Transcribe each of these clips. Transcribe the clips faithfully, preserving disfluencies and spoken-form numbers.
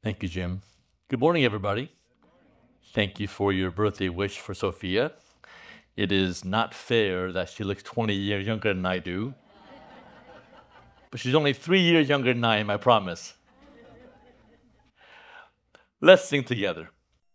Thank you, Jim. Good morning, everybody. Thank you for your birthday wish for Sophia. It is not fair that she looks twenty years younger than I do, but she's only three years younger than I am, I promise. Let's sing together.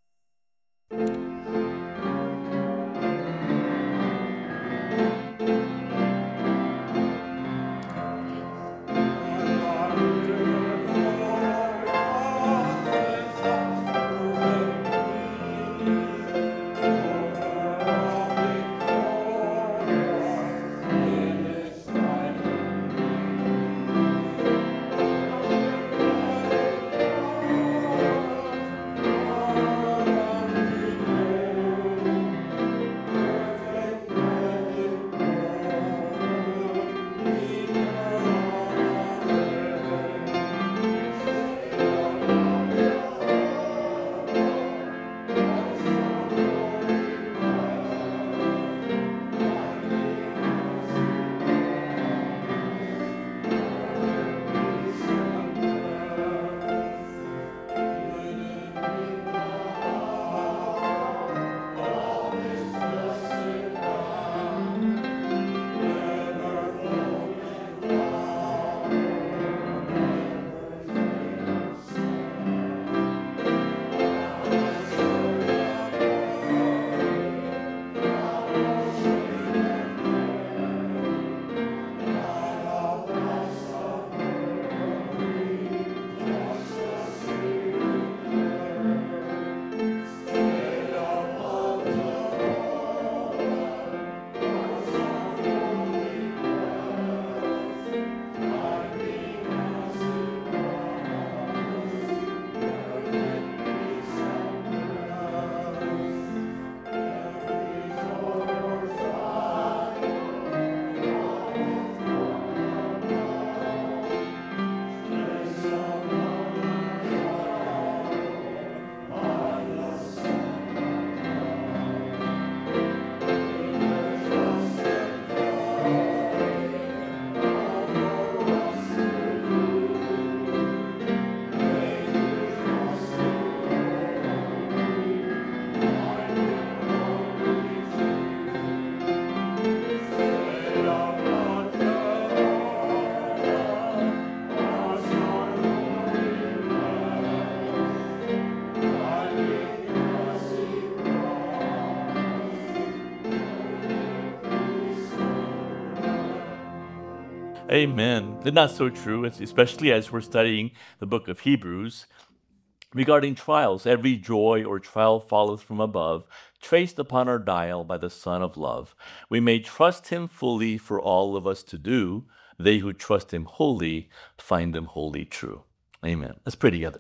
Amen. Isn't that so true? It's especially as we're studying the book of Hebrews regarding trials. Every joy or trial follows from above, traced upon our dial by the Son of Love. We may trust him fully for all of us to do. They who trust him wholly find him wholly true. Amen. Let's pray together.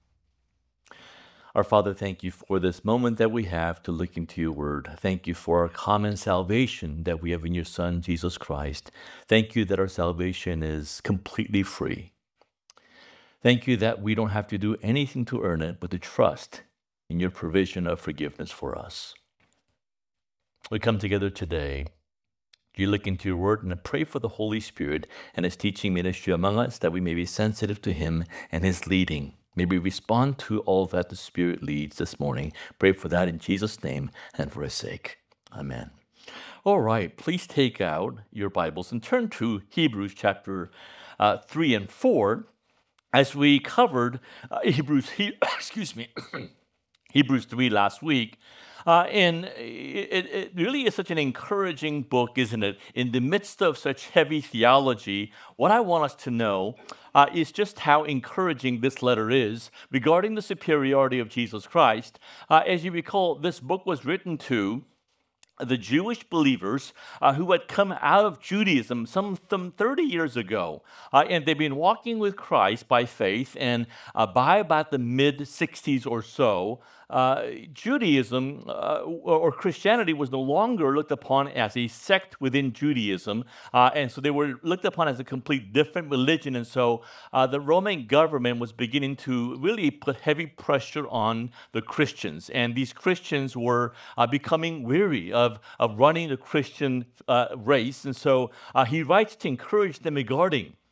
Our Father, thank you for this moment that we have to look into your word. Thank you for our common salvation that we have in your Son, Jesus Christ. Thank you that our salvation is completely free. Thank you that we don't have to do anything to earn it, but to trust in your provision of forgiveness for us. We come together today. You look into your word and I pray for the Holy Spirit and his teaching ministry among us, that we may be sensitive to him and his leading. May we respond to all that the Spirit leads this morning. Pray for that in Jesus' name and for his sake. Amen. All right, please take out your Bibles and turn to Hebrews chapter uh, three and four. As we covered uh, Hebrews, he, excuse me, Hebrews three last week. Uh, and it, it really is such an encouraging book, isn't it? In the midst of such heavy theology, what I want us to know uh, is just how encouraging this letter is regarding the superiority of Jesus Christ. Uh, as you recall, this book was written to the Jewish believers uh, who had come out of Judaism some, some thirty years ago. Uh, and they've been walking with Christ by faith. And uh, by about the mid sixties or so, uh, Judaism uh, or Christianity was no longer looked upon as a sect within Judaism. Uh, and so they were looked upon as a complete different religion. And so uh, the Roman government was beginning to really put heavy pressure on the Christians. And these Christians were uh, becoming weary of, of running the Christian uh, race. And so uh, he writes to encourage them regarding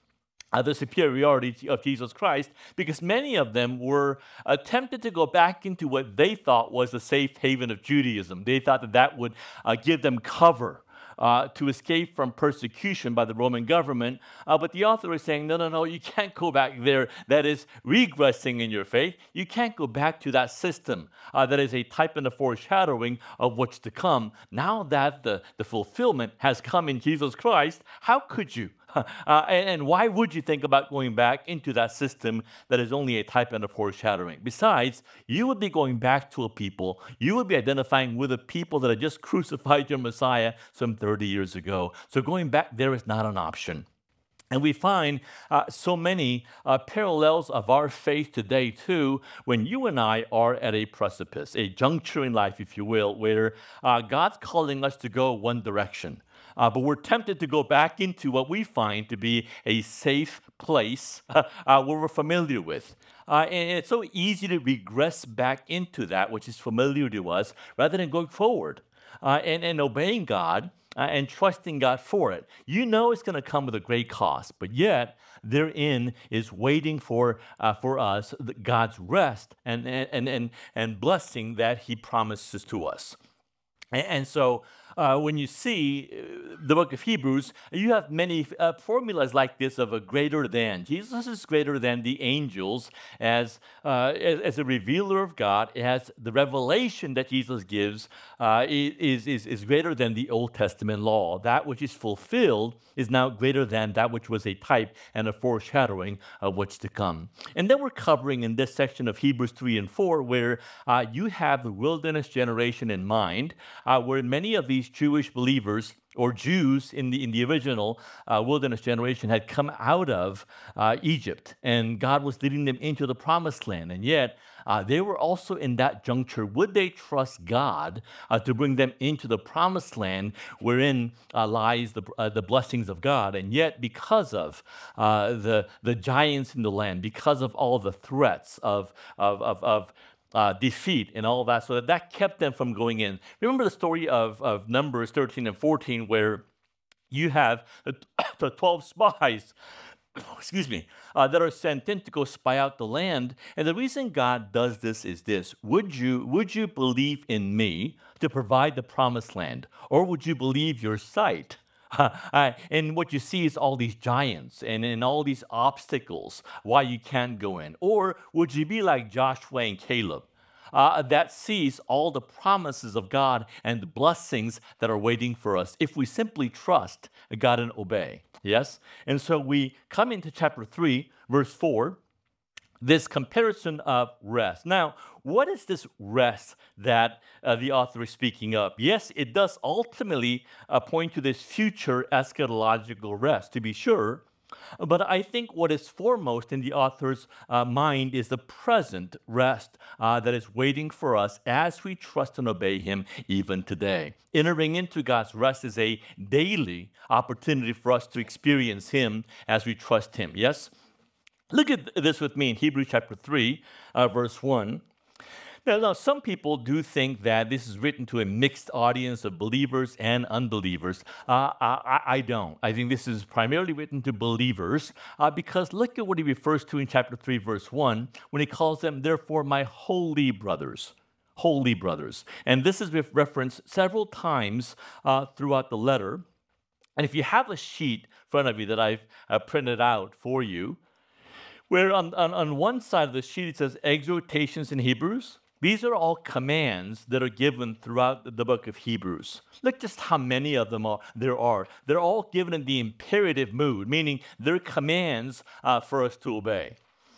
uh, the superiority of Jesus Christ, because many of them were attempted to go back into what they thought was the safe haven of Judaism. They thought that that would uh, give them cover uh, to escape from persecution by the Roman government. Uh, but the author is saying, no, no, no, you can't go back there. That is regressing in your faith. You can't go back to that system uh, that is a type and a foreshadowing of what's to come. Now that the, the fulfillment has come in Jesus Christ, how could you? Uh, and, and why would you think about going back into that system that is only a type and a foreshadowing? Besides, you would be going back to a people, you would be identifying with a people that had just crucified your Messiah some thirty years ago. So going back there is not an option. And we find uh, so many uh, parallels of our faith today, too, when you and I are at a precipice, a juncture in life, if you will, where uh, God's calling us to go one direction. Uh, but we're tempted to go back into what we find to be a safe place uh, where we're familiar with. Uh, and it's so easy to regress back into that which is familiar to us rather than going forward uh, and, and obeying God uh, and trusting God for it. You know it's going to come with a great cost, but yet therein is waiting for uh, for us God's rest and, and, and, and blessing that He promises to us. And, and so uh, when you see uh, the book of Hebrews, you have many uh, formulas like this of a greater than. Jesus is greater than the angels as, uh, as, as a revealer of God, as the revelation that Jesus gives uh, is, is, is greater than the Old Testament law. That which is fulfilled is now greater than that which was a type and a foreshadowing of what's to come. And then we're covering in this section of Hebrews three and four where uh, you have the wilderness generation in mind, uh, where many of these Jewish believers or Jews in the in the original uh, wilderness generation had come out of uh, Egypt, and God was leading them into the promised land. And yet, uh, they were also in that juncture. Would they trust God uh, to bring them into the promised land wherein uh, lies the, uh, the blessings of God? And yet, because of uh, the, the giants in the land, because of all the threats of, of, of, of Uh, defeat and all that, so that that kept them from going in. Remember the story of, of Numbers thirteen and fourteen, where you have the, the twelve spies, excuse me, uh, that are sent in to go spy out the land. And the reason God does this is this: Would you would you believe in me to provide the promised land, or would you believe your sight? Uh, uh, and what you see is all these giants and, and all these obstacles why you can't go in. Or would you be like Joshua and Caleb uh, that sees all the promises of God and the blessings that are waiting for us if we simply trust God and obey? Yes? And so we come into chapter three, verse four, this comparison of rest. Now, what is this rest that uh, the author is speaking of? Yes, it does ultimately uh, point to this future eschatological rest, to be sure. But I think what is foremost in the author's uh, mind is the present rest uh, that is waiting for us as we trust and obey Him even today. Entering into God's rest is a daily opportunity for us to experience Him as we trust Him. Yes? Look at this with me in Hebrews chapter three, uh, verse one. Now, now, some people do think that this is written to a mixed audience of believers and unbelievers. Uh, I, I don't. I think this is primarily written to believers uh, because look at what he refers to in chapter three, verse one, when he calls them, therefore, my holy brothers. Holy brothers. And this is referenced several times uh, throughout the letter. And if you have a sheet in front of you that I've uh, printed out for you, where on, on, on one side of the sheet it says exhortations in Hebrews. These are all commands that are given throughout the book of Hebrews. Look just how many of them are, there are. They're all given in the imperative mood, meaning they're commands uh, for us to obey.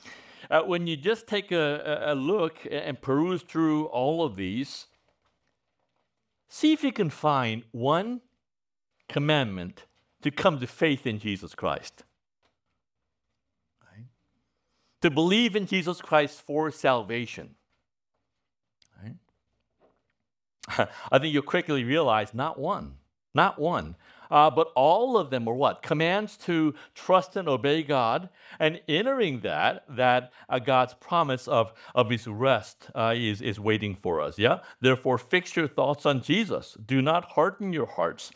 Uh, when you just take a, a look and peruse through all of these, see if you can find one commandment to come to faith in Jesus Christ. Right? To believe in Jesus Christ for salvation. I think you'll quickly realize not one, not one. Uh, but all of them are what? Commands to trust and obey God, and entering that, that uh, God's promise of, of His rest uh, is, is waiting for us, yeah? Therefore, fix your thoughts on Jesus. Do not harden your hearts.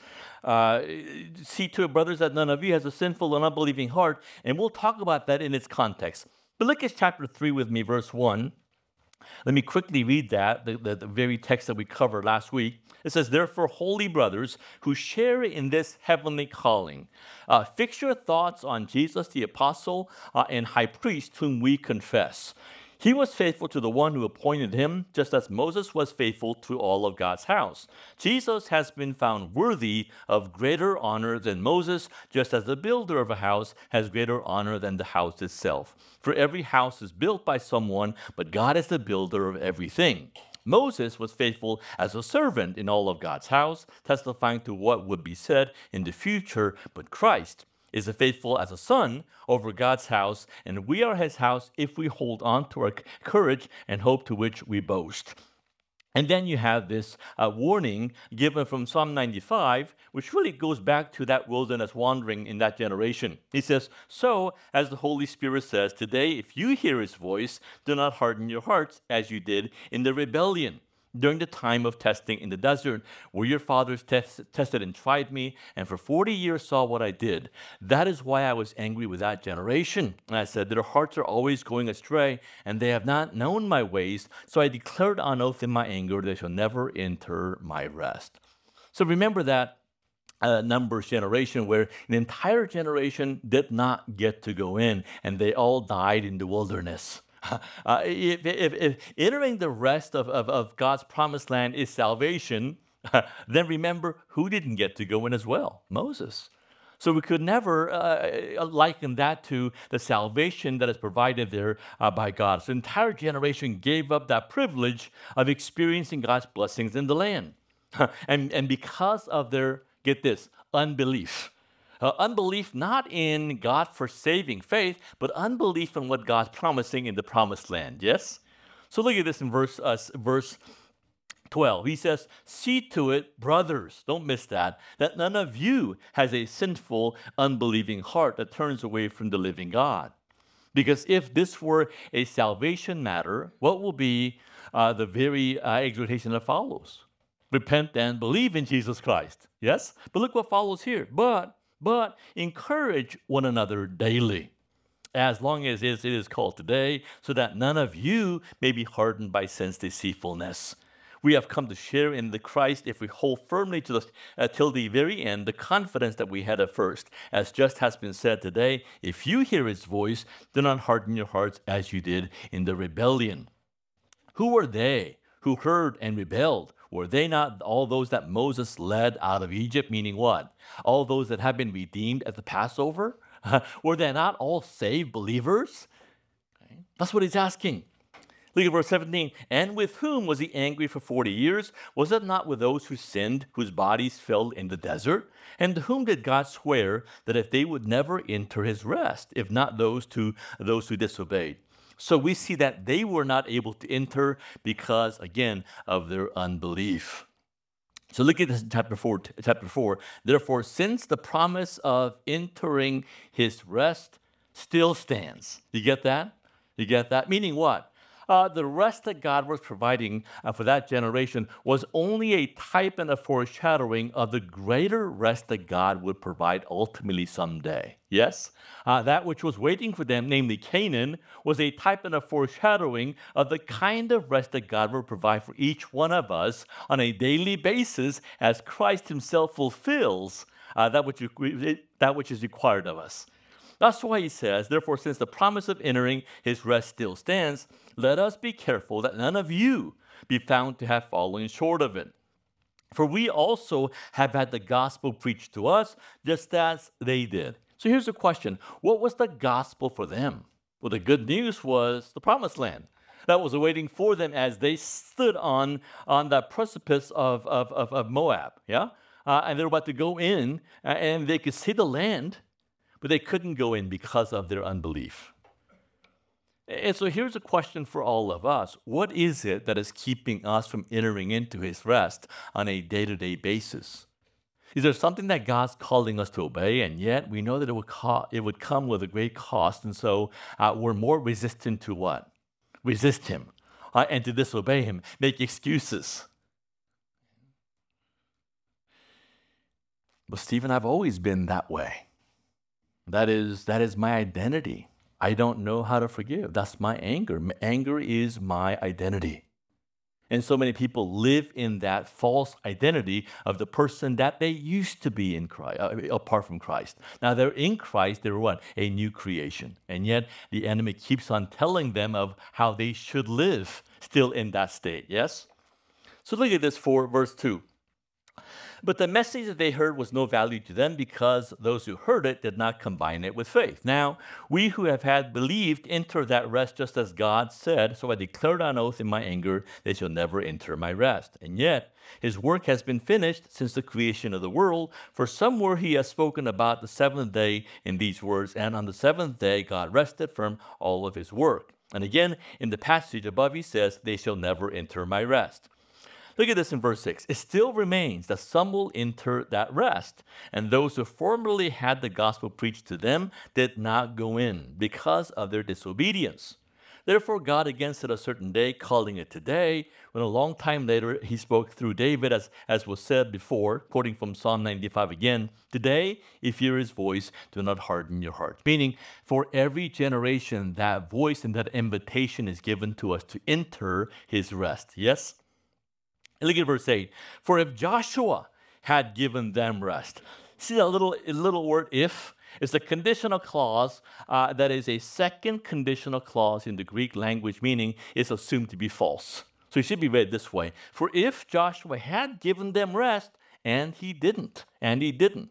Uh, see to it, brothers, that none of you has a sinful and unbelieving heart. And we'll talk about that in its context. But look at chapter three with me, verse one. Let me quickly read that, the, the, the very text that we covered last week. It says, therefore, holy brothers who share in this heavenly calling, uh, fix your thoughts on Jesus, the apostle uh, and high priest, whom we confess. He was faithful to the one who appointed him, just as Moses was faithful to all of God's house. Jesus has been found worthy of greater honor than Moses, just as the builder of a house has greater honor than the house itself. For every house is built by someone, but God is the builder of everything. Moses was faithful as a servant in all of God's house, testifying to what would be said in the future, but Christ is faithful as a son over God's house, and we are his house if we hold on to our courage and hope to which we boast. And then you have this uh, warning given from Psalm ninety-five, which really goes back to that wilderness wandering in that generation. He says, so, as the Holy Spirit says, today, if you hear his voice, do not harden your hearts as you did in the rebellion during the time of testing in the desert, where your fathers test, tested and tried me, and for forty years saw what I did. That is why I was angry with that generation. And I said, their hearts are always going astray, and they have not known my ways. So I declared on oath in my anger, they shall never enter my rest. So remember that uh, Numbers generation where an entire generation did not get to go in, and they all died in the wilderness. Uh, if, if, if entering the rest of, of, of God's promised land is salvation, then remember who didn't get to go in as well? Moses. So we could never uh, liken that to the salvation that is provided there uh, by God. So the entire generation gave up that privilege of experiencing God's blessings in the land. and, and because of their, get this, unbelief. Uh, unbelief not in God for saving faith, but unbelief in what God's promising in the promised land. Yes? So look at this in verse, uh, verse twelve. He says, see to it, brothers, don't miss that, that none of you has a sinful, unbelieving heart that turns away from the living God. Because if this were a salvation matter, what will be uh, the very uh, exhortation that follows? Repent and believe in Jesus Christ. Yes? But look what follows here. But But encourage one another daily, as long as it is called today, so that none of you may be hardened by sin's deceitfulness. We have come to share in the Christ if we hold firmly to the, uh, till the very end the confidence that we had at first. As just has been said today, if you hear his voice, do not harden your hearts as you did in the rebellion. Who were they who heard and rebelled? Were they not all those that Moses led out of Egypt? Meaning what? All those that have been redeemed at the Passover? Were they not all saved believers? Okay. That's what he's asking. Look at verse seventeen. And with whom was he angry for forty years? Was it not with those who sinned, whose bodies fell in the desert? And to whom did God swear that if they would never enter his rest, if not those to those who disobeyed? So we see that they were not able to enter because, again, of their unbelief. So look at this in chapter four. Chapter four. Therefore, since the promise of entering his rest still stands. You get that? You get that? Meaning what? Uh, the rest that God was providing uh, for that generation was only a type and a foreshadowing of the greater rest that God would provide ultimately someday. Yes? Uh, that which was waiting for them, namely Canaan, was a type and a foreshadowing of the kind of rest that God will provide for each one of us on a daily basis as Christ himself fulfills uh, that, which, that which is required of us. That's why he says, therefore, since the promise of entering his rest still stands, let us be careful that none of you be found to have fallen short of it. For we also have had the gospel preached to us, just as they did. So here's the question. What was the gospel for them? Well, the good news was the promised land that was awaiting for them as they stood on, on that precipice of, of, of, of Moab. Yeah? Uh, and they're about to go in, uh, and they could see the land, but they couldn't go in because of their unbelief. And so here's a question for all of us. What is it that is keeping us from entering into his rest on a day-to-day basis? Is there something that God's calling us to obey, and yet we know that it would, co- it would come with a great cost, and so uh, we're more resistant to what? Resist him, uh, and to disobey him, make excuses. But Stephen, I've always been that way. That is that is my identity. I don't know how to forgive. That's my anger. M- Anger is my identity. And so many people live in that false identity of the person that they used to be in Christ, uh, apart from Christ. Now they're in Christ, they're what? A new creation. And yet the enemy keeps on telling them of how they should live still in that state. Yes? So look at this for verse two. But the message that they heard was no value to them because those who heard it did not combine it with faith. Now, we who have had believed enter that rest just as God said, so I declared on oath in my anger, they shall never enter my rest. And yet, his work has been finished since the creation of the world. For somewhere he has spoken about the seventh day in these words, and on the seventh day God rested from all of his work. And again, in the passage above, he says, they shall never enter my rest. Look at this in verse six. It still remains that some will enter that rest, and those who formerly had the gospel preached to them did not go in because of their disobedience. Therefore, God again set a certain day, calling it today, when a long time later he spoke through David, as, as was said before, quoting from Psalm ninety-five again, today, if you hear his voice, do not harden your hearts. Meaning, for every generation, that voice and that invitation is given to us to enter his rest. Yes? And look at verse eight. For if Joshua had given them rest. See that little, little word if? It's a conditional clause uh, that is a second conditional clause in the Greek language, meaning it's assumed to be false. So it should be read this way. For if Joshua had given them rest, and he didn't, and he didn't,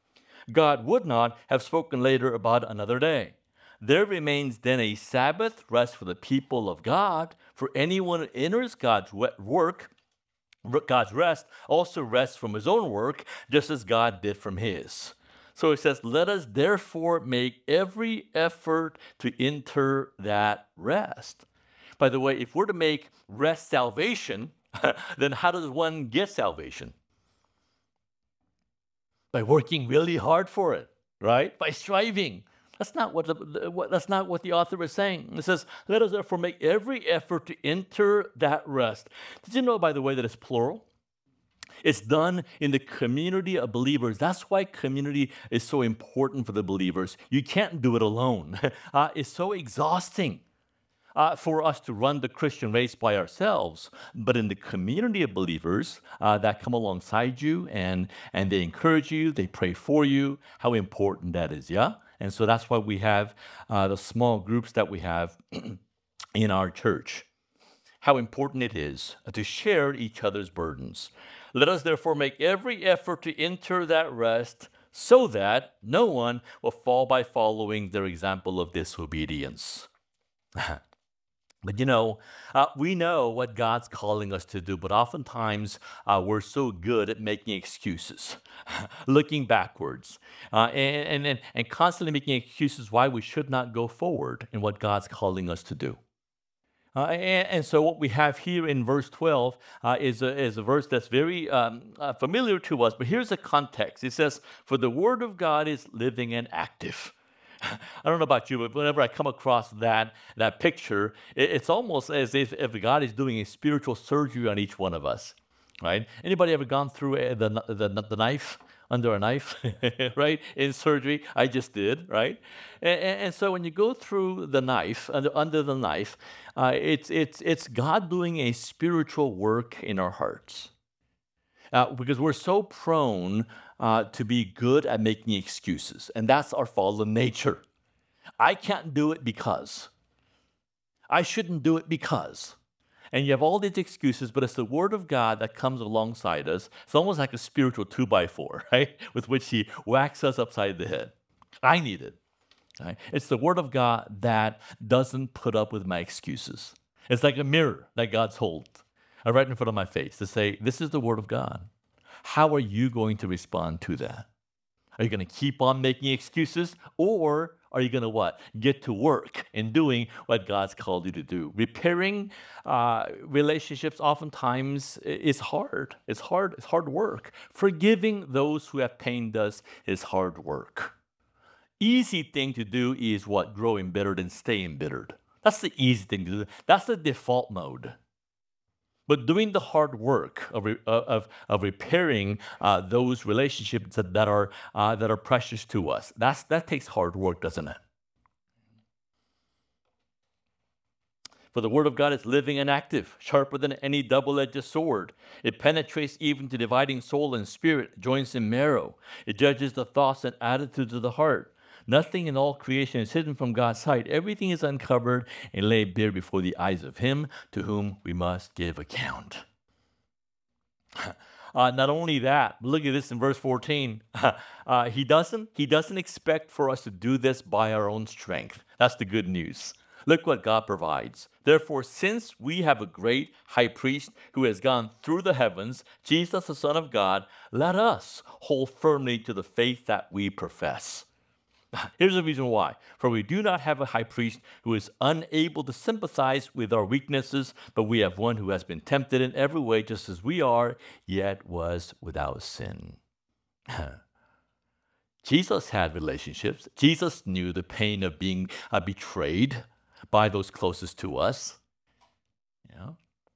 God would not have spoken later about another day. There remains then a Sabbath rest for the people of God, for anyone who enters God's work, God's rest, also rests from his own work, just as God did from his. So it says, let us therefore make every effort to enter that rest. By the way, if we're to make rest salvation, then how does one get salvation? By working really hard for it, right? By striving. That's not what the, what, that's not what the author is saying. It says, let us therefore make every effort to enter that rest. Did you know, by the way, that it's plural? It's done in the community of believers. That's why community is so important for the believers. You can't do it alone. Uh, it's so exhausting uh, for us to run the Christian race by ourselves. But in the community of believers uh, that come alongside you and, and they encourage you, they pray for you, how important that is, yeah? And so that's why we have uh, the small groups that we have in our church. How important it is to share each other's burdens. Let us therefore make every effort to enter that rest so that no one will fall by following their example of disobedience. But you know, uh, we know what God's calling us to do, but oftentimes uh, we're so good at making excuses, looking backwards, uh, and, and, and constantly making excuses why we should not go forward in what God's calling us to do. Uh, and, and so what we have here in verse twelve uh, is, a, is a verse that's very um, uh, familiar to us, but here's the context. It says, for the word of God is living and active. I don't know about you, but whenever I come across that, that picture, it, it's almost as if, if God is doing a spiritual surgery on each one of us, right? Anybody ever gone through a, the, the, the knife? Under a knife, right? In surgery, I just did, right? And, and so when you go through the knife, under, under the knife, uh, it's, it's, it's God doing a spiritual work in our hearts. Uh, because we're so prone uh, to be good at making excuses, and that's our fallen nature. I can't do it because. I shouldn't do it because. And you have all these excuses, but it's the Word of God that comes alongside us. It's almost like a spiritual two by four, right? With which He whacks us upside the head. I need it. Right? It's the Word of God that doesn't put up with my excuses. It's like a mirror that God's holds right in front of my face to say, this is the Word of God. How are you going to respond to that? Are you going to keep on making excuses, or are you going to what? Get to work in doing what God's called you to do. Repairing uh, relationships oftentimes is hard. It's hard. It's hard work. Forgiving those who have pained us is hard work. Easy thing to do is what? Grow embittered and stay embittered. That's the easy thing to do. That's the default mode. But doing the hard work of, re- uh, of, of repairing uh, those relationships that, that, are, uh, that are precious to us, that's, that takes hard work, doesn't it? For the word of God is living and active, sharper than any double-edged sword. It penetrates even to dividing soul and spirit, joints and marrow. It judges the thoughts and attitudes of the heart. Nothing in all creation is hidden from God's sight. Everything is uncovered and laid bare before the eyes of Him to whom we must give account. Uh, not only that, look at this in verse fourteen. uh, he doesn't he doesn't expect for us to do this by our own strength. That's the good news. Look what God provides. Therefore, since we have a great high priest who has gone through the heavens, Jesus, the Son of God, let us hold firmly to the faith that we profess. Here's the reason why. For we do not have a high priest who is unable to sympathize with our weaknesses, but we have one who has been tempted in every way, just as we are, yet was without sin. Jesus had relationships. Jesus knew the pain of being uh, betrayed by those closest to us. Yeah.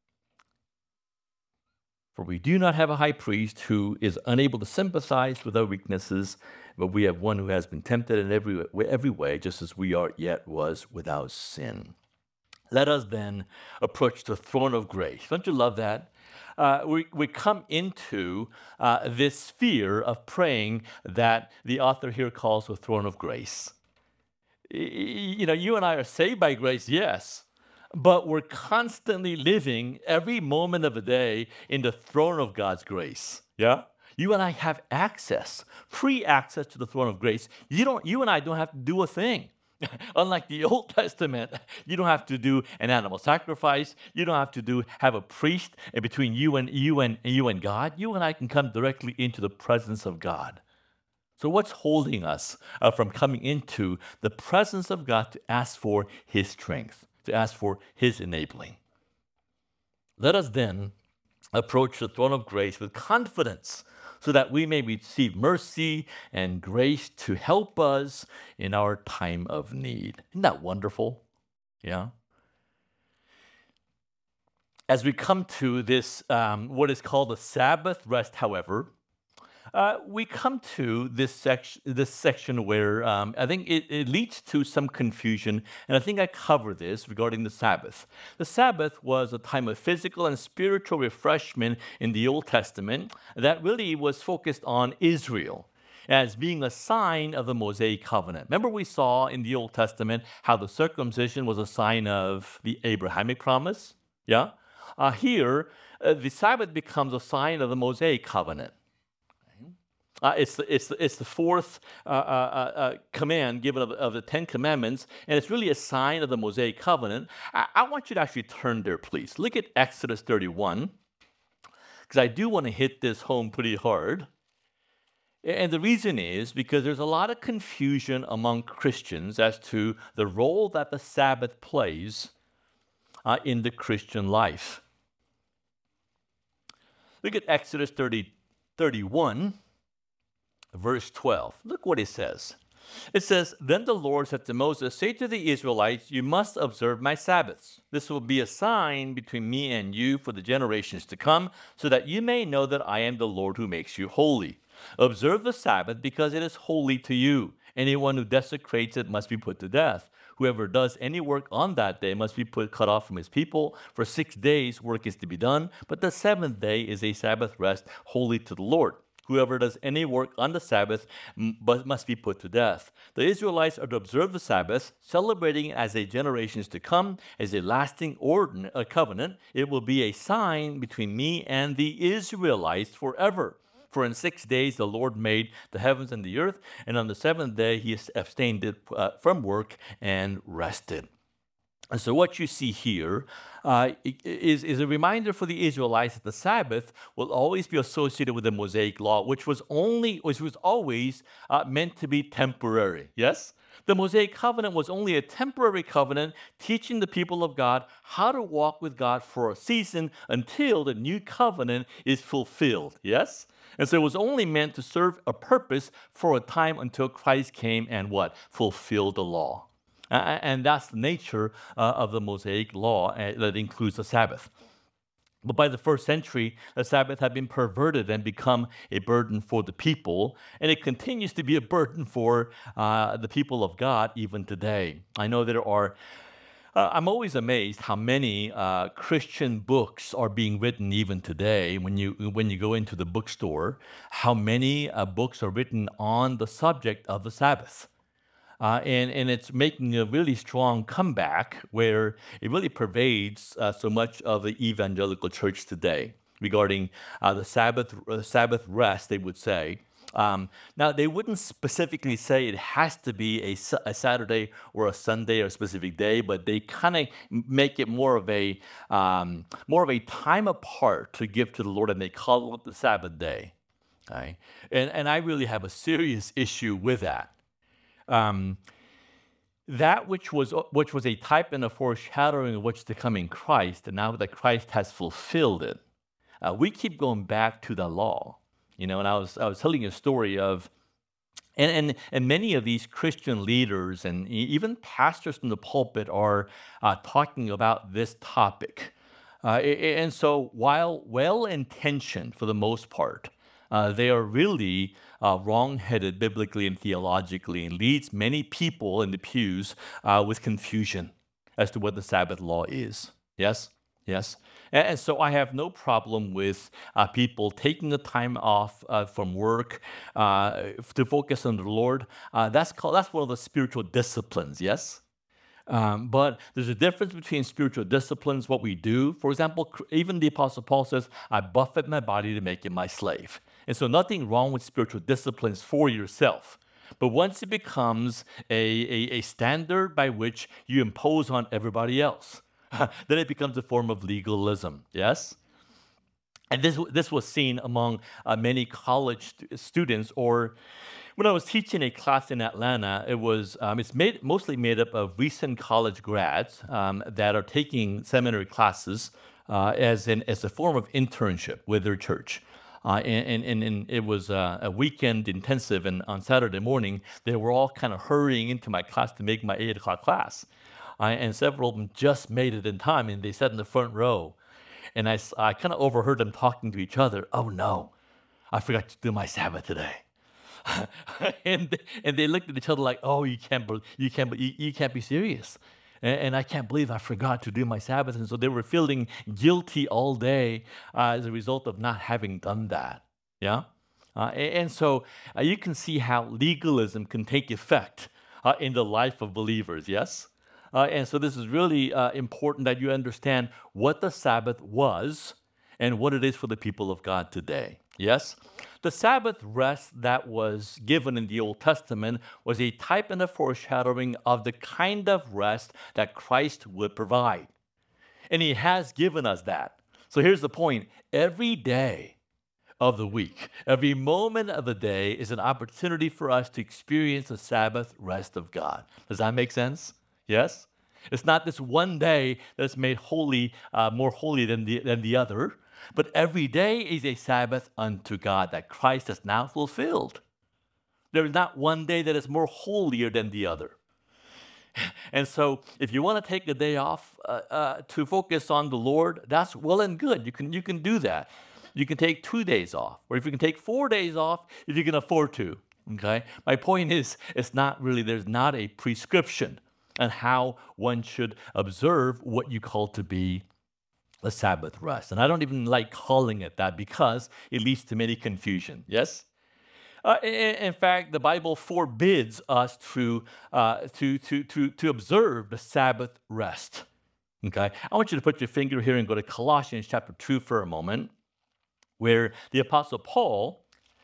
For we do not have a high priest who is unable to sympathize with our weaknesses, but we have one who has been tempted in every, every way, just as we are, yet was without sin. Let us then approach the throne of grace. Don't you love that? Uh, we, we come into uh, this sphere of praying that the author here calls the throne of grace. You know, you and I are saved by grace, yes, but we're constantly living every moment of the day in the throne of God's grace. Yeah? You and I have access, free access to the throne of grace. You don't you and I don't have to do a thing. Unlike the Old Testament, you don't have to do an animal sacrifice. You don't have to do have a priest in between you and you and you and God. You and I can come directly into the presence of God. So what's holding us uh, from coming into the presence of God to ask for His strength, to ask for His enabling? Let us then approach the throne of grace with confidence so that we may receive mercy and grace to help us in our time of need. Isn't that wonderful? Yeah. As we come to this, um, what is called the Sabbath rest, however, Uh, we come to this section, this section where um, I think it, it leads to some confusion, and I think I cover this regarding the Sabbath. The Sabbath was a time of physical and spiritual refreshment in the Old Testament that really was focused on Israel as being a sign of the Mosaic covenant. Remember, we saw in the Old Testament how the circumcision was a sign of the Abrahamic promise? Yeah? Uh, here, uh, the Sabbath becomes a sign of the Mosaic covenant. Uh, it's, the, it's, the, it's the fourth uh, uh, uh, command given of, of the Ten Commandments, and it's really a sign of the Mosaic covenant. I, I want you to actually turn there, please. Look at Exodus thirty-one, because I do want to hit this home pretty hard. And the reason is because there's a lot of confusion among Christians as to the role that the Sabbath plays uh, in the Christian life. Look at Exodus thirty, thirty-one. Verse twelve, look what it says. It says, Then the Lord said to Moses, Say to the Israelites, you must observe my Sabbaths. This will be a sign between me and you for the generations to come, so that you may know that I am the Lord who makes you holy. Observe the Sabbath because it is holy to you. Anyone who desecrates it must be put to death. Whoever does any work on that day must be put cut off from his people. For six days work is to be done, but the seventh day is a Sabbath rest, holy to the Lord. Whoever does any work on the Sabbath but must be put to death. The Israelites are to observe the Sabbath, celebrating it as a generations to come, as a lasting ordin- a covenant. It will be a sign between me and the Israelites forever. For in six days the Lord made the heavens and the earth, and on the seventh day he abstained uh, from work and rested. And so what you see here uh, is, is a reminder for the Israelites that the Sabbath will always be associated with the Mosaic law, which was only, which was always uh, meant to be temporary. Yes? The Mosaic covenant was only a temporary covenant teaching the people of God how to walk with God for a season until the new covenant is fulfilled. Yes? And so it was only meant to serve a purpose for a time until Christ came and what? Fulfilled the law. Uh, and that's the nature uh, of the Mosaic law uh, that includes the Sabbath. But by the first century, the Sabbath had been perverted and become a burden for the people, and it continues to be a burden for uh, the people of God even today. I know there are uh, I'm always amazed how many uh, Christian books are being written even today. When you when you go into the bookstore, how many uh, books are written on the subject of the Sabbath, uh, and and it's making a really strong comeback where it really pervades uh, so much of the evangelical church today regarding uh, the Sabbath uh, Sabbath rest. They would say. Um, now, they wouldn't specifically say it has to be a, Sa- a Saturday or a Sunday or a specific day, but they kind of make it more of a um, more of a time apart to give to the Lord, and they call it the Sabbath day. Okay? And and I really have a serious issue with that. Um, that which was which was a type and a foreshadowing of what's to come in Christ, and now that Christ has fulfilled it, uh, we keep going back to the law. You know, and I was I was telling you a story of and, and and many of these Christian leaders and e- even pastors from the pulpit are uh, talking about this topic. Uh, a- a- and so, while well intentioned for the most part, uh, they are really uh, wrong-headed biblically and theologically, and leads many people in the pews uh, with confusion as to what the Sabbath law is. Yes, yes. And, and so I have no problem with uh, people taking the time off uh, from work uh, to focus on the Lord. Uh, that's called that's one of the spiritual disciplines. Yes. Um, but there's a difference between spiritual disciplines, what we do. For example, cr- even the Apostle Paul says, I buffet my body to make it my slave. And so, nothing wrong with spiritual disciplines for yourself. But once it becomes a, a, a standard by which you impose on everybody else, then it becomes a form of legalism. Yes? And this, this was seen among uh, many college stu- students, or when I was teaching a class in Atlanta, it was um, it's made mostly made up of recent college grads um, that are taking seminary classes uh, as an as a form of internship with their church. Uh, and, and, and it was uh, a weekend intensive, and on Saturday morning, they were all kind of hurrying into my class to make my eight o'clock class. Uh, and several of them just made it in time, and they sat in the front row. And I, s- I kind of overheard them talking to each other. Oh no, I forgot to do my Sabbath today. and and they looked at each other like, "Oh, you can't, bel- you can't, be- you, you can't be serious." And, and I can't believe I forgot to do my Sabbath. And so they were feeling guilty all day uh, as a result of not having done that. Yeah, uh, a- and, so uh, you can see how legalism can take effect uh, in the life of believers. Yes. Uh, and so this is really uh, important that you understand what the Sabbath was and what it is for the people of God today. Yes? The Sabbath rest that was given in the Old Testament was a type and a foreshadowing of the kind of rest that Christ would provide. And He has given us that. So here's the point every day of the week, every moment of the day is an opportunity for us to experience the Sabbath rest of God. Does that make sense? Yes? It's not this one day that's made holy, uh, more holy than the, than the other, but every day is a Sabbath unto God that Christ has now fulfilled. There is not one day that is more holier than the other. And so, if you want to take a day off uh, uh, to focus on the Lord, that's well and good. You can you can do that. You can take two days off, or if you can take four days off, if you can afford to. Okay. My point is, it's not really. There's not a prescription on how one should observe what you call to be a Sabbath rest. And I don't even like calling it that because it leads to many confusion. Yes. Uh, in, in fact, the Bible forbids us to, uh, to, to, to, to observe the Sabbath rest. Okay? I want you to put your finger here and go to Colossians chapter two for a moment, where the Apostle Paul,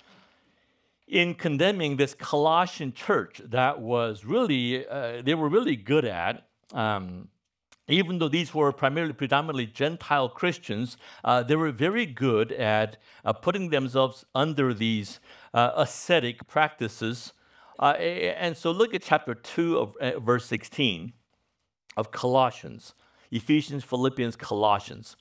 in condemning this Colossian church that was really, uh, they were really good at, um, even though these were primarily, predominantly Gentile Christians, uh, they were very good at uh, putting themselves under these uh, ascetic practices. Uh, a- and so look at chapter two of uh, verse sixteen of Colossians, Ephesians, Philippians, Colossians.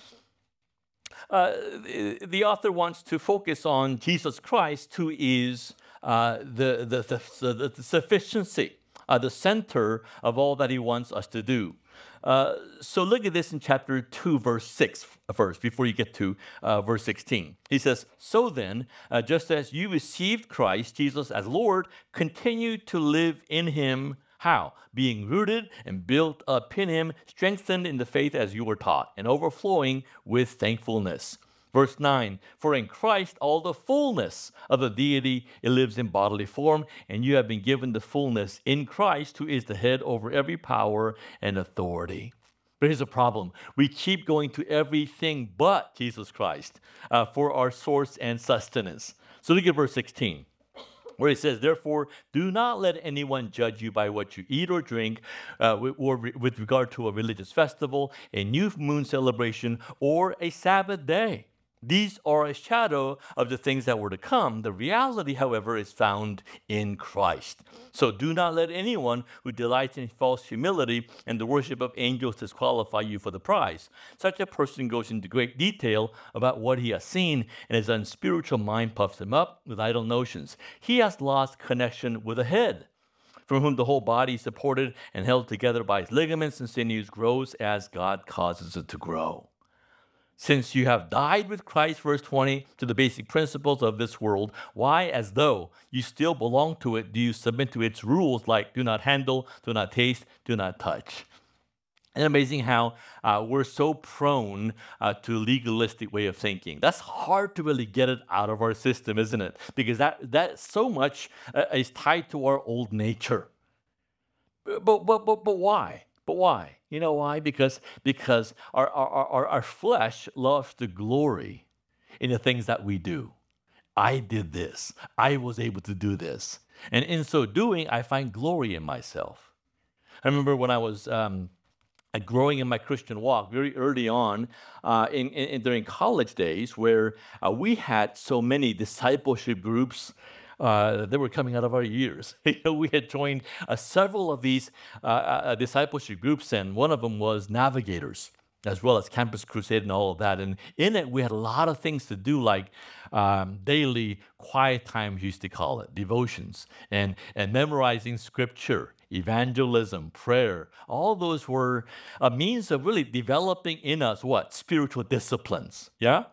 Uh, the, the author wants to focus on Jesus Christ, who is uh, the, the, the, the, the sufficiency, uh, the center of all that he wants us to do. Uh, so look at this in chapter two, verse six, first, before you get to uh, verse sixteen. He says, so then, uh, just as you received Christ Jesus as Lord, continue to live in him. How? Being rooted and built up in him, strengthened in the faith as you were taught, and overflowing with thankfulness. Verse nine, for in Christ all the fullness of the deity it lives in bodily form, and you have been given the fullness in Christ, who is the head over every power and authority. But here's a problem. We keep going to everything but Jesus Christ uh, for our source and sustenance. So look at verse sixteen, where he says, therefore, do not let anyone judge you by what you eat or drink, uh, or with regard to a religious festival, a new moon celebration, or a Sabbath day. These are a shadow of the things that were to come. The reality, however, is found in Christ. So do not let anyone who delights in false humility and the worship of angels disqualify you for the prize. Such a person goes into great detail about what he has seen, and his unspiritual mind puffs him up with idle notions. He has lost connection with the head, from whom the whole body, supported and held together by its ligaments and sinews, grows as God causes it to grow. Since you have died with Christ, verse twenty, to the basic principles of this world, why, as though you still belong to it, do you submit to its rules like do not handle, do not taste, do not touch? And amazing how uh, we're so prone uh, to legalistic way of thinking. That's hard to really get it out of our system, isn't it? Because that, that so much uh, is tied to our old nature. But, but, but, but why? But why? You know why? Because, because our, our, our, our flesh loves to glory in the things that we do. I did this. I was able to do this. And in so doing, I find glory in myself. I remember when I was um, growing in my Christian walk very early on uh, in, in, during college days, where uh, we had so many discipleship groups Uh, that were coming out of our years. You know, we had joined uh, several of these uh, uh, discipleship groups, and one of them was Navigators, as well as Campus Crusade and all of that. And in it, we had a lot of things to do, like um, daily quiet time, we used to call it, devotions, and, and memorizing scripture, evangelism, prayer. All those were a means of really developing in us what? Spiritual disciplines, yeah?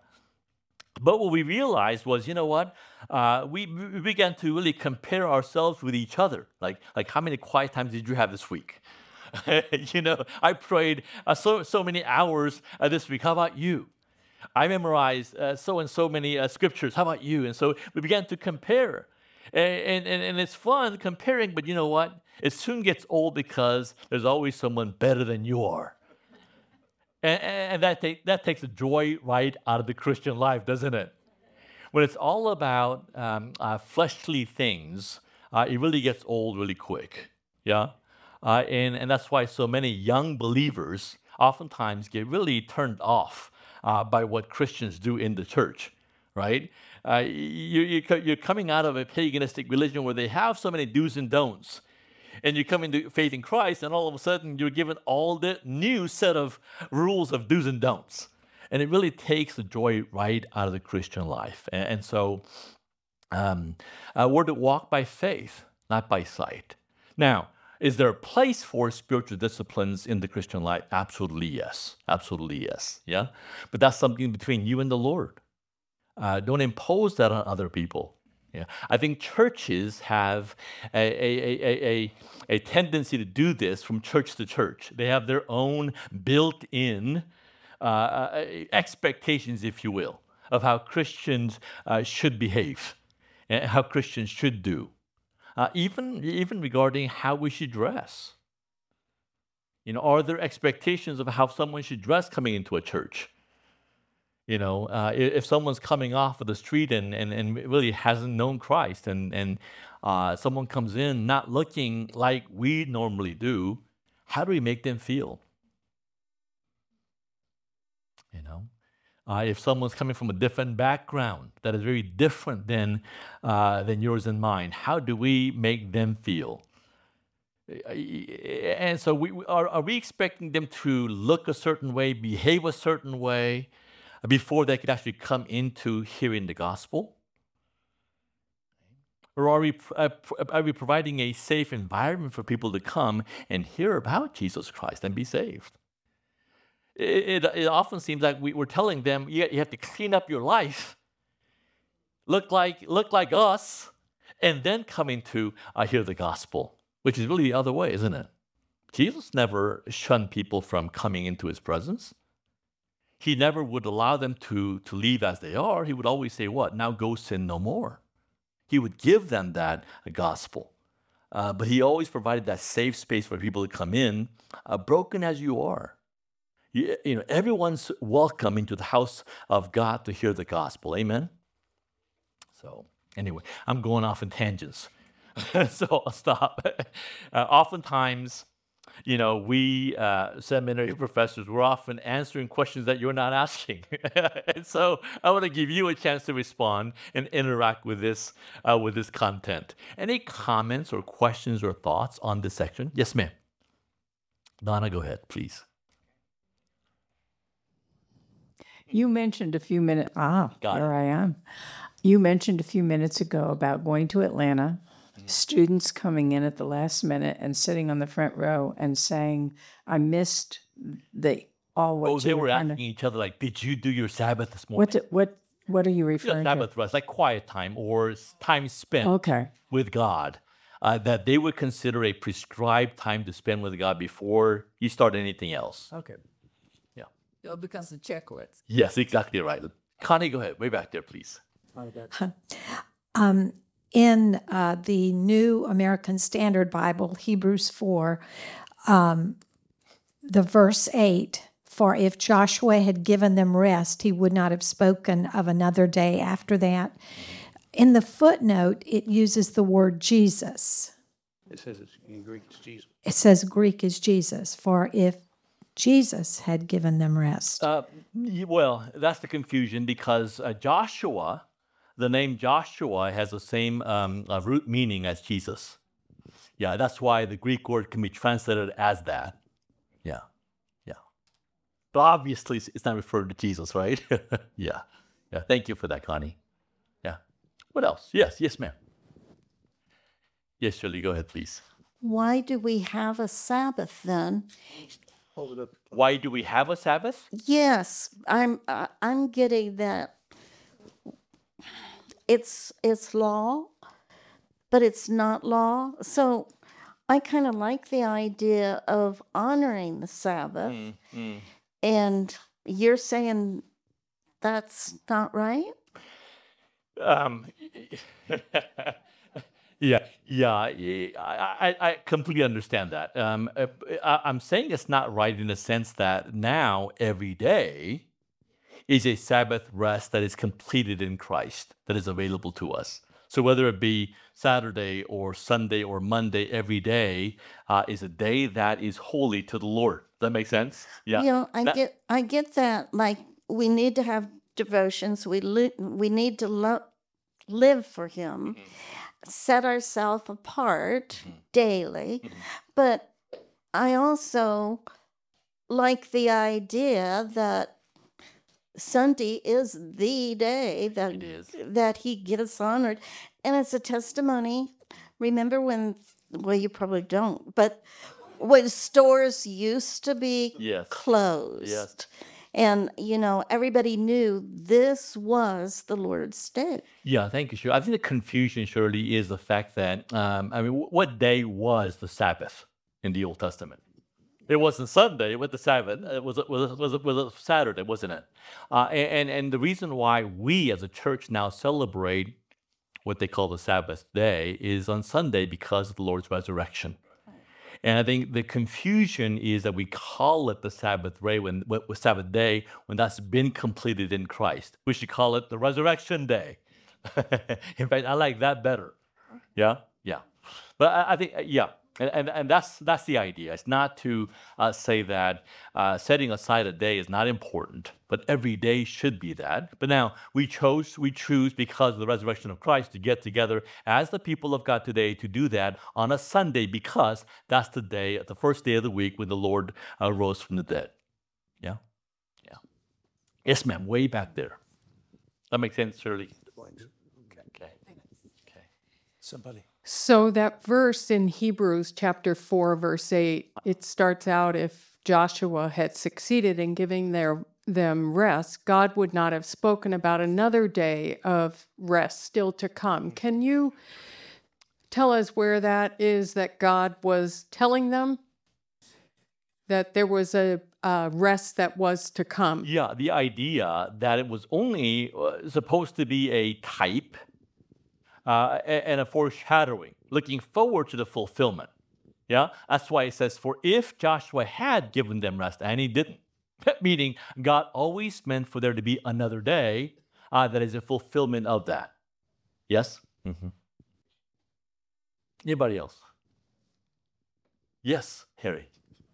But what we realized was, you know what? Uh, we, we began to really compare ourselves with each other. Like, like how many quiet times did you have this week? You know, I prayed uh, so so many hours uh, this week. How about you? I memorized uh, so and so many uh, scriptures. How about you? And so we began to compare, and, and and it's fun comparing. But you know what? It soon gets old because there's always someone better than you are. And, and that, take, that takes the joy right out of the Christian life, doesn't it? When it's all about um, uh, fleshly things, uh, it really gets old really quick. Yeah? Uh, and, and that's why so many young believers oftentimes get really turned off uh, by what Christians do in the church, right? Uh, you, you, you're coming out of a paganistic religion where they have so many do's and don'ts. And you come into faith in Christ, and all of a sudden you're given all the new set of rules of do's and don'ts. And it really takes the joy right out of the Christian life. And, and so um, uh, we're to walk by faith, not by sight. Now, is there a place for spiritual disciplines in the Christian life? Absolutely yes. Absolutely yes. Yeah. But that's something between you and the Lord. Uh, don't impose that on other people. Yeah, I think churches have a, a, a, a, a tendency to do this from church to church. They have their own built-in uh, expectations, if you will, of how Christians uh, should behave and how Christians should do, uh, even, even regarding how we should dress. You know, are there expectations of how someone should dress coming into a church? You know, uh, if someone's coming off of the street and, and, and really hasn't known Christ, and, and uh, someone comes in not looking like we normally do, how do we make them feel? You know, uh, if someone's coming from a different background that is very different than, uh, than yours and mine, how do we make them feel? And so we, are, are we expecting them to look a certain way, behave a certain way, before they could actually come into hearing the gospel? Or are we, uh, are we providing a safe environment for people to come and hear about Jesus Christ and be saved? It, it, it often seems like we, we're telling them, you, you have to clean up your life, look like, look like us, and then coming to uh, hear the gospel, which is really the other way, isn't it? Jesus never shunned people from coming into his presence. He never would allow them to, to leave as they are. He would always say, what? Now go sin no more. He would give them that gospel. Uh, but he always provided that safe space for people to come in, uh, broken as you are. You, you know, everyone's welcome into the house of God to hear the gospel. Amen? So anyway, I'm going off in tangents. So I'll stop. Uh, oftentimes, you know, we uh, seminary professors, we're often answering questions that you're not asking. And so I want to give you a chance to respond and interact with this, uh, with this content. Any comments or questions or thoughts on this section? Yes, ma'am. Donna, go ahead, please. You mentioned a few minutes, ah, Got there it. I am. You mentioned a few minutes ago about going to Atlanta, students coming in at the last minute and sitting on the front row and saying, I missed the, all what Oh, you they were kinda- asking each other, like, did you do your Sabbath this morning? What, do- what, what are you Yeah, referring to? Sabbath rest, like quiet time or s- time spent Okay, with God, uh, that they would consider a prescribed time to spend with God before you start anything else. Okay. Yeah. It becomes a checklist. Yes, exactly right. Connie, go ahead. Way back there, please. Um, in uh, the New American Standard Bible, Hebrews four, um, the verse eight, for if Joshua had given them rest, he would not have spoken of another day after that. In the footnote, it uses the word Jesus. It says it's in Greek, it's Jesus. It says Greek is Jesus, for if Jesus had given them rest. Uh, y- well, that's the confusion because uh, Joshua, the name Joshua has the same um, uh, root meaning as Jesus. Yeah, that's why the Greek word can be translated as that. Yeah, yeah. But obviously, it's it's not referring to Jesus, right? Yeah, yeah. Thank you for that, Connie. Yeah. What else? Yes, yes, ma'am. Yes, Shirley, go ahead, please. Why do we have a Sabbath then? Hold it up. Why do we have a Sabbath? Yes, I'm uh, I'm getting that it's it's law, but it's not law. So I kind of like the idea of honoring the Sabbath. And you're saying that's not right? Um, yeah, yeah, yeah, I, I, I completely understand that. Um, uh, I, I'm saying it's not right in the sense that now every day is a Sabbath rest that is completed in Christ, that is available to us. So whether it be Saturday or Sunday or Monday, every day uh, is a day that is holy to the Lord. Does that make sense? Yeah. You know, I That- get I get that. Like we need to have devotions. We li- we need to lo- live for Him, set ourselves apart daily. But I also like the idea that Sunday is the day that It is. that He gets honored, and it's a testimony. Remember when? Well, you probably don't, but when stores used to be Yes. closed. Yes. And, you know, everybody knew this was the Lord's day. Yeah, thank you, Shirley. I think the confusion, Shirley, is the fact that, um, I mean, wh- what day was the Sabbath in the Old Testament? It wasn't Sunday, it was the Sabbath. It was, it was, it was, it was a Saturday, wasn't it? Uh, a- and, and the reason why we as a church now celebrate what they call the Sabbath day is on Sunday because of the Lord's resurrection. And I think the confusion is that we call it the Sabbath day when what was Sabbath day when that's been completed in Christ. We should call it the resurrection day. In fact, I like that better. Yeah, yeah. But I, I think uh, yeah, and, and and that's that's the idea. It's not to uh, say that uh, setting aside a day is not important, but every day should be that. But now we chose, we choose because of the resurrection of Christ to get together as the people of God today to do that on a Sunday because that's the day, the first day of the week when the Lord uh, rose from the dead. Yeah, yeah. Yes, ma'am. Way back there. That makes sense, Shirley. Okay. Okay. Somebody. So that verse in Hebrews chapter four, verse eight, it starts out, if Joshua had succeeded in giving their them rest, God would not have spoken about another day of rest still to come. Can you tell us where that is that God was telling them that there was a, a rest that was to come? Yeah, the idea that it was only uh, supposed to be a type uh, a- and a foreshadowing, looking forward to the fulfillment. Yeah, that's why it says, for if Joshua had given them rest, and he didn't, meaning God always meant for there to be another day uh, that is a fulfillment of that. Yes? hmm Anybody else? Yes, Harry.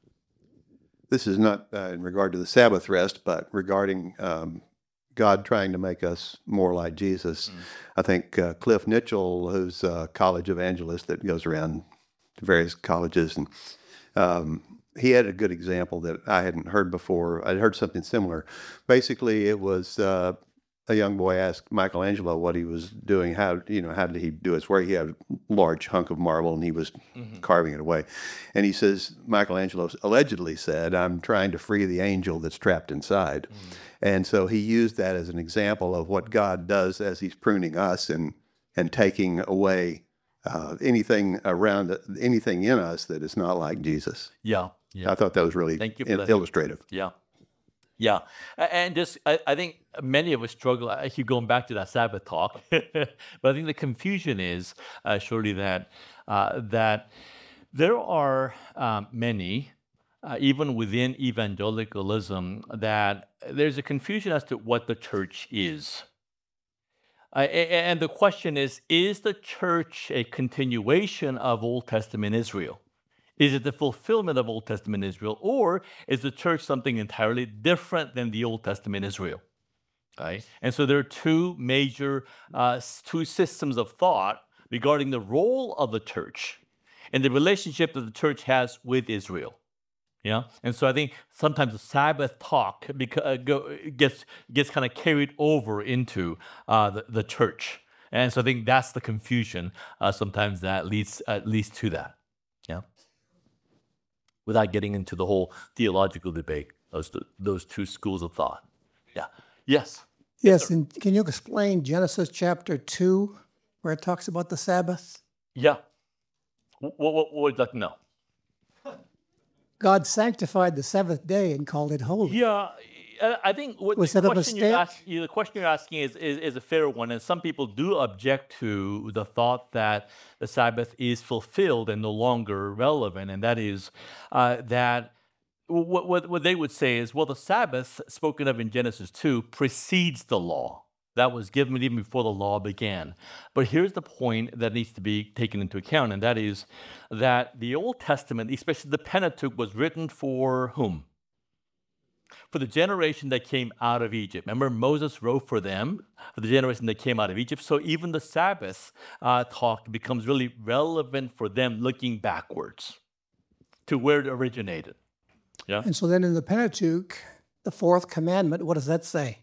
This is not uh, in regard to the Sabbath rest, but regarding um, God trying to make us more like Jesus. I think uh, Cliff Mitchell, who's a college evangelist that goes around to various colleges, and um, he had a good example that I hadn't heard before. I'd heard something similar. Basically, it was uh, a young boy asked Michelangelo what he was doing. How you know how did he do his work? He had a large hunk of marble and he was carving it away. And he says Michelangelo allegedly said, "I'm trying to free the angel that's trapped inside." And so he used that as an example of what God does as He's pruning us and and taking away uh, anything around anything in us that is not like Jesus. Yeah, yeah. I thought that was really Thank you for il- that. illustrative. Yeah. Yeah. A- And just, I, I think many of us struggle. I keep going back to that Sabbath talk, but I think the confusion is uh, surely that, uh, that there are um, many, uh, even within evangelicalism, that there's a confusion as to what the church is. Uh, a- a- and the question is, is the church a continuation of Old Testament Israel? Is it the fulfillment of Old Testament Israel, or is the church something entirely different than the Old Testament Israel? Right? And so there are two major, uh, s- two systems of thought regarding the role of the church and the relationship that the church has with Israel. Yeah, and so I think sometimes the Sabbath talk beca- uh, go, gets gets kind of carried over into uh, the the church, and so I think that's the confusion. Uh, sometimes that leads uh, leads to that. Yeah, without getting into the whole theological debate, those two- those two schools of thought. Yeah. Yes. Yes, and can you explain Genesis chapter two, where it talks about the Sabbath? Yeah. What, what, what would you like to know? God sanctified the seventh day and called it holy. Yeah, I I think what Was the that a question you're mistake? ask, you, the question you're asking is, is is a fair one, and some people do object to the thought that the Sabbath is fulfilled and no longer relevant, and that is uh, that what, what what they would say is, well, the Sabbath spoken of in Genesis two precedes the law. That was given even before the law began. But here's the point that needs to be taken into account, and that is that the Old Testament, especially the Pentateuch, was written for whom? For the generation that came out of Egypt. Remember, Moses wrote for them, for the generation that came out of Egypt. So even the Sabbath uh, talk becomes really relevant for them looking backwards to where it originated. Yeah. And so then in the Pentateuch, the fourth commandment, what does that say?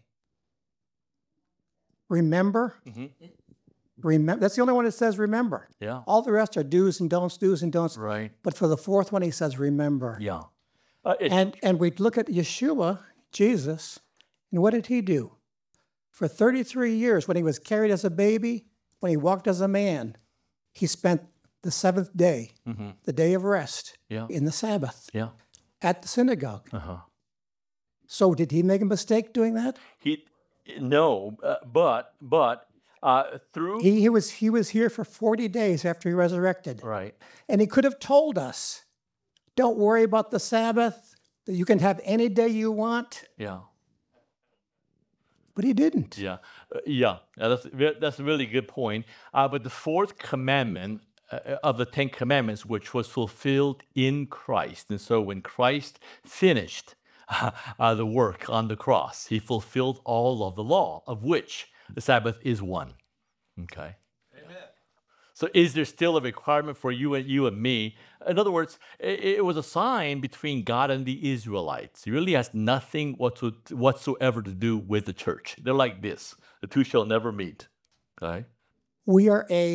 Remember? Remember. That's the only one that says remember. Yeah. All the rest are do's and don'ts, do's and don'ts. Right. But for the fourth one, he says remember. Yeah. Uh, it- And and we look at Yeshua, Jesus, and what did he do? For thirty-three years, when he was carried as a baby, when he walked as a man, he spent the seventh day, the day of rest, Yeah. in the Sabbath, yeah. at the synagogue. Uh-huh. So did he make a mistake doing that? He no, uh, but but uh, through He, he was he was here for forty days after he resurrected. right. And he could have told us, don't worry about the Sabbath, that you can have any day you want, Yeah. but he didn't. Yeah, uh, yeah, yeah, that's re- that's a really good point. Uh, but the fourth commandment uh, of the Ten Commandments, which was fulfilled in Christ, and so when Christ finished uh, the work on the cross, he fulfilled all of the law, of which the Sabbath is one. Okay. So is there still a requirement for you and you and me? In other words, it, it was a sign between God and the Israelites. It really has nothing whatso- whatsoever to do with the church. They're like this: the two shall never meet. Okay. We are a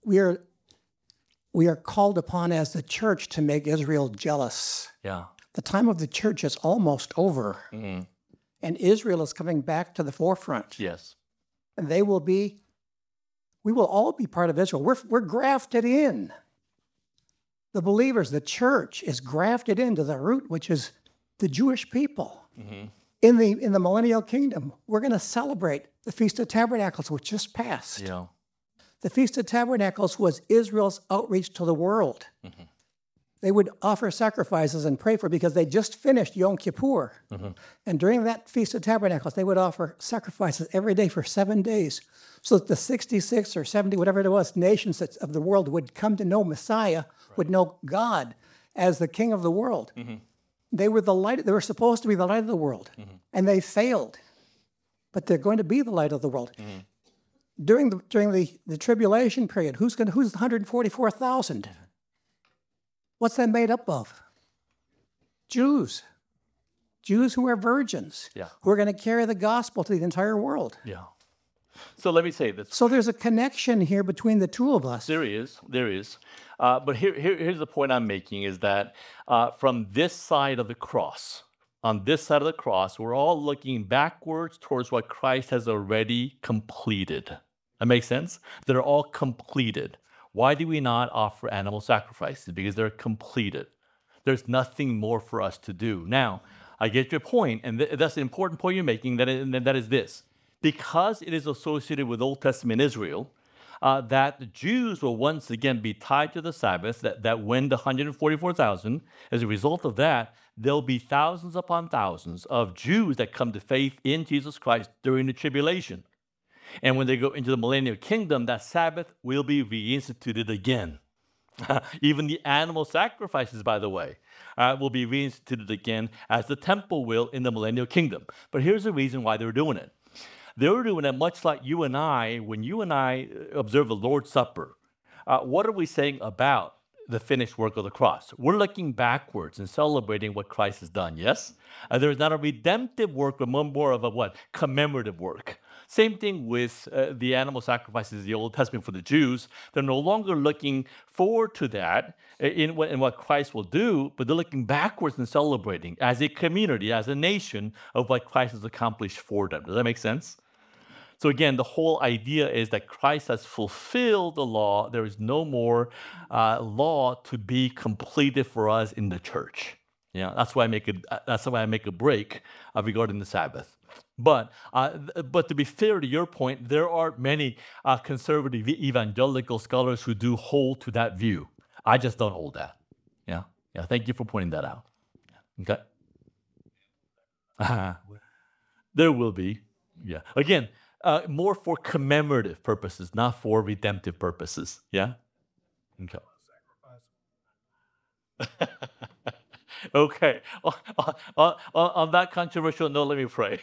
we are we are called upon as the church to make Israel jealous. Yeah. The time of the church is almost over, Mm-hmm. and Israel is coming back to the forefront. Yes. And they will be, we will all be part of Israel. We're, we're grafted in. The believers, the church is grafted into the root, which is the Jewish people. Mm-hmm. In the in the millennial kingdom, we're going to celebrate the Feast of Tabernacles, which just passed. Yeah. The Feast of Tabernacles was Israel's outreach to the world. Mm-hmm. They would offer sacrifices and pray for because they just finished Yom Kippur. Mm-hmm. And during that Feast of Tabernacles, they would offer sacrifices every day for seven days so that the sixty-six or seventy, whatever it was, nations that- of the world would come to know Messiah, would know God as the King of the world. Mm-hmm. They were the light, they were supposed to be the light of the world, Mm-hmm. and they failed. But they're going to be the light of the world. Mm-hmm. During the during the, the tribulation period, who's going to, who's the one hundred forty-four thousand? What's that made up of? Jews. Jews who are virgins. Yeah. Who are going to carry the gospel to the entire world. Yeah. So let me say this. So there's a connection here between the two of us. There is, there is. Uh, but here, here, here's the point I'm making is that uh, from this side of the cross, on this side of the cross, we're all looking backwards towards what Christ has already completed. That makes sense? They're all completed. Why do we not offer animal sacrifices? Because they're completed. There's nothing more for us to do. Now, I get your point, and th- that's the important point you're making, that, it, that is this. Because it is associated with Old Testament Israel, uh, that the Jews will once again be tied to the Sabbath, that, that when the one hundred forty-four thousand, as a result of that, there'll be thousands upon thousands of Jews that come to faith in Jesus Christ during the tribulation. And when they go into the millennial kingdom, that Sabbath will be reinstituted again. Even the animal sacrifices, by the way, uh, will be reinstituted again as the temple will in the millennial kingdom. But here's the reason why they're doing it. They were doing it much like you and I, when you and I observe the Lord's Supper. Uh, what are we saying about the finished work of the cross? We're looking backwards and celebrating what Christ has done, yes? Uh, there's not a redemptive work, but more of a what? Commemorative work. Same thing with uh, the animal sacrifices of the Old Testament for the Jews. They're no longer looking forward to that in what, in what Christ will do, but they're looking backwards and celebrating as a community, as a nation, of what Christ has accomplished for them. Does that make sense? So again, the whole idea is that Christ has fulfilled the law. There is no more uh, law to be completed for us in the church. Yeah, that's why I make a that's why I make a break uh, regarding the Sabbath. But uh, th- but to be fair to your point, there are many uh, conservative evangelical scholars who do hold to that view. I just don't hold that. Yeah, yeah. Thank you for pointing that out. Okay. Uh, there will be. Yeah. Again. Uh, more for commemorative purposes, not for redemptive purposes. Yeah? Okay. Okay. On, on, on that controversial note, let me pray.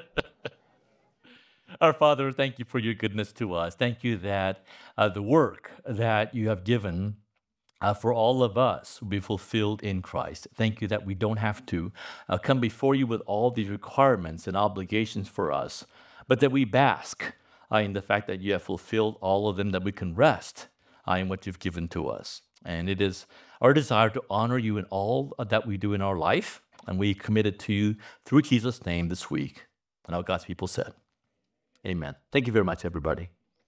Our Father, thank you for your goodness to us. Thank you that uh, the work that you have given uh, for all of us will be fulfilled in Christ. Thank you that we don't have to uh, come before you with all these requirements and obligations for us, but that we bask uh, in the fact that you have fulfilled all of them, that we can rest uh, in what you've given to us. And it is our desire to honor you in all that we do in our life, and we commit it to you through Jesus' name this week. And all God's people said, amen. Thank you very much, everybody.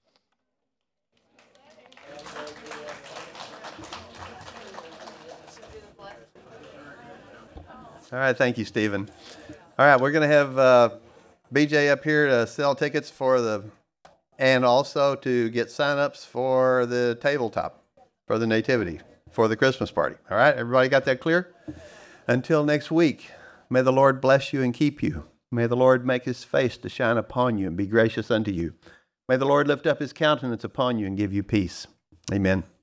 All right, thank you, Stephen. All right, we're going to have uh, B J up here to sell tickets for the, and also to get sign-ups for the tabletop, for the nativity, for the Christmas party. All right, everybody got that clear? Until next week, may the Lord bless you and keep you. May the Lord make his face to shine upon you and be gracious unto you. May the Lord lift up his countenance upon you and give you peace. Amen.